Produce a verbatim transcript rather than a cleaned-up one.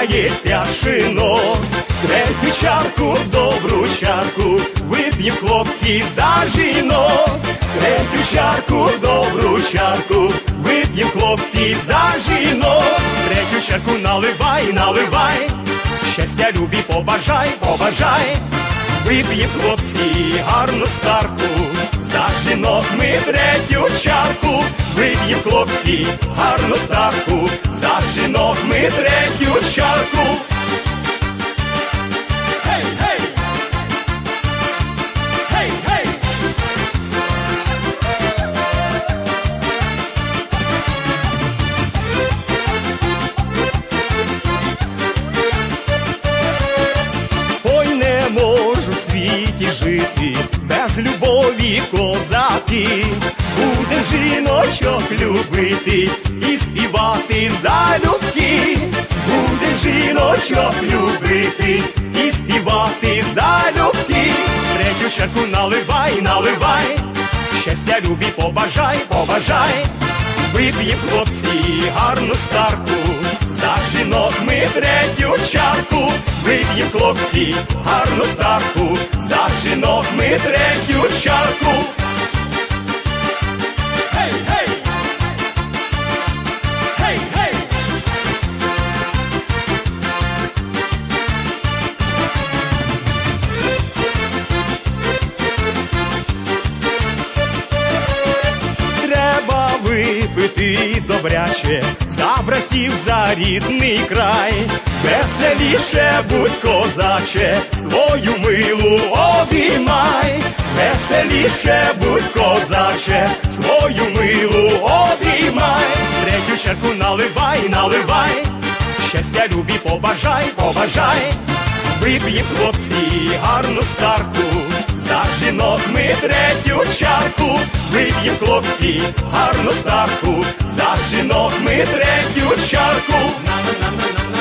наливається шино. Третю чарку, добру чарку, вип'єм, хлопці, за жінок. Третю чарку, добру чарку, вип'єм, хлопці, за жінок. Третю чарку наливай, наливай, щастя любі побажай, побажай. Вип'єм, хлопці, гарну старку, за жінок ми третю чарку. Вип'єм, хлопці, гарну старку, за жінок ми третю чарку. Гей, гей! Гей, гей! Ой, не можу в світі жити без любові, козаки. Будем жіночок любити і співати залюбки. Будем жіночок любити і співати залюбки. Третю чарку наливай, наливай, щастя любі побажай, побажай. Вип'єм, хлопці, гарну старку, за жінок ми третю чарку. Вип'єм, хлопці, гарну старку, за жінок ми третю чарку. Гей, гей! Гей, гей! Треба випити добряче за братів, за рідний край. Веселіше будь, козаче, свою милу обіймай. Веселіше будь, козаче, свою милу обіймай. Третю чарку наливай, наливай, щастя любі побажай, побажай. Вип'єм, хлопці, гарну старку, за жінок ми третю чарку. Вип'єм, хлопці, гарну старку, за жінок ми третю чарку. На-на-на-на-на.